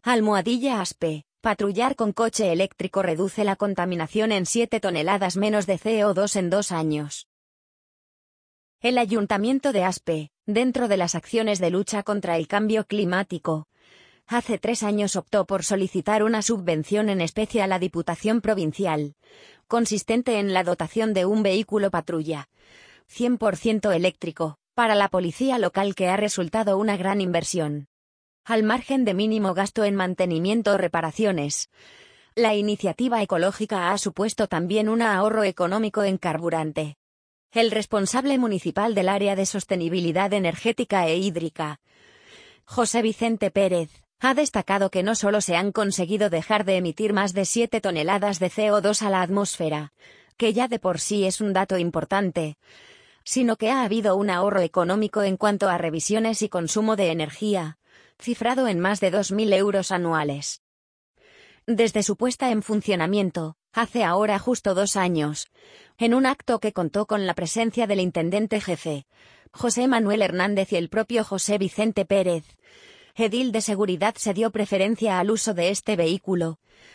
Almohadilla ASPE. Patrullar con coche eléctrico reduce la contaminación en 7 toneladas menos de CO2 en 2 años. El Ayuntamiento de Aspe, dentro de las acciones de lucha contra el cambio climático, hace 3 años optó por solicitar una subvención en especie a la Diputación Provincial, consistente en la dotación de un vehículo patrulla 100% eléctrico, para la policía local, que ha resultado una gran inversión. Al margen de mínimo gasto en mantenimiento o reparaciones, la iniciativa ecológica ha supuesto también un ahorro económico en carburante. El responsable municipal del área de sostenibilidad energética e hídrica, José Vicente Pérez, ha destacado que no solo se han conseguido dejar de emitir más de 7 toneladas de CO2 a la atmósfera, que ya de por sí es un dato importante, sino que ha habido un ahorro económico en cuanto a revisiones y consumo de energía, cifrado en más de 2.000 euros anuales. Desde su puesta en funcionamiento, hace ahora justo 2 años, en un acto que contó con la presencia del intendente jefe, José Manuel Hernández, y el propio José Vicente Pérez, edil de seguridad, se dio preferencia al uso de este vehículo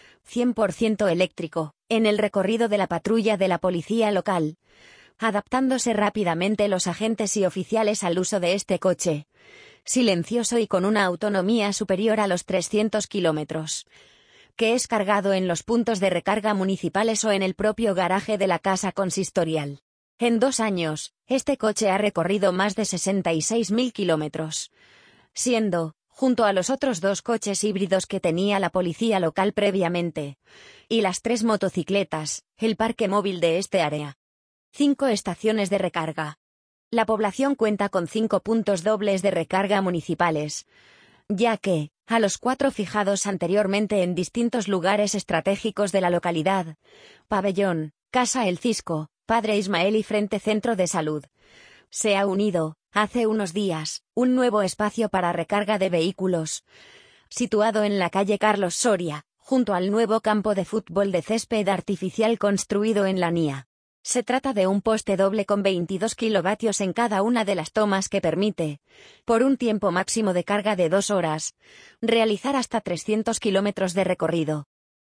100% eléctrico, en el recorrido de la patrulla de la policía local, adaptándose rápidamente los agentes y oficiales al uso de este coche, silencioso y con una autonomía superior a los 300 kilómetros, que es cargado en los puntos de recarga municipales o en el propio garaje de la casa consistorial. En 2 años, este coche ha recorrido más de 66.000 kilómetros, siendo, junto a los otros 2 coches híbridos que tenía la policía local previamente, y las 3 motocicletas, el parque móvil de este área. 5 estaciones de recarga. La población cuenta con 5 puntos dobles de recarga municipales, ya que, a los 4 fijados anteriormente en distintos lugares estratégicos de la localidad, Pabellón, Casa El Cisco, Padre Ismael y Frente Centro de Salud, se ha unido, hace unos días, un nuevo espacio para recarga de vehículos, situado en la calle Carlos Soria, junto al nuevo campo de fútbol de césped artificial construido en la NIA. Se trata de un poste doble con 22 kilovatios en cada una de las tomas, que permite, por un tiempo máximo de carga de 2 horas, realizar hasta 300 kilómetros de recorrido.